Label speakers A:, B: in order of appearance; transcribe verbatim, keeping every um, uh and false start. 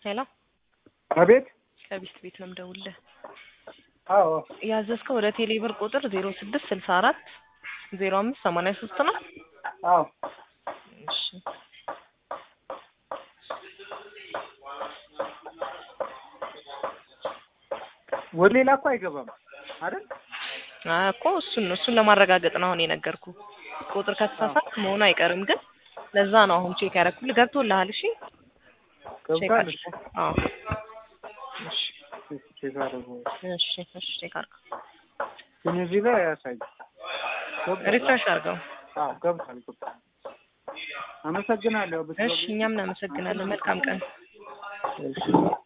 A: ሄሎ
B: አቤት
A: ከቢስት ቤት ነው የምደውልልህ።
B: አዎ
A: ያዘዝከው ወደ ቴሌብር ቁጥር ዜሮ ስድስት ስልሳ አራት ዜሮ አምስት ሰማንያ ሶስት ነው?
B: አዎ
A: እሺ
B: ወደ ሌላ እኮ አይገባም አይደል?
A: አዎ እኮ እሱን ነው እሱን ለማረጋገጥ ነው አሁን የነገርኩህ። ቁጥር ከተሳሳትክ መሆኑ አይቀርም ግን ለዛ ነው አሁን ቼክ ያደረኩልህ። ገብቶልሃል? እሺ ቼክ
B: ገብቷል።
A: አድርገው። አዎ እሺ
B: ቼክ አድርገው።
A: እሺ እሺ ቼክ አድርገው።
B: ግን እዚህ ላይ ያሳይ
A: ሪፍሬሽ አድርገው።
B: አዎ ገብቷል። አመሰግናለሁ።
A: እሺ እኛም እናመሰግናለን። መልካም ቀን።
B: እሺ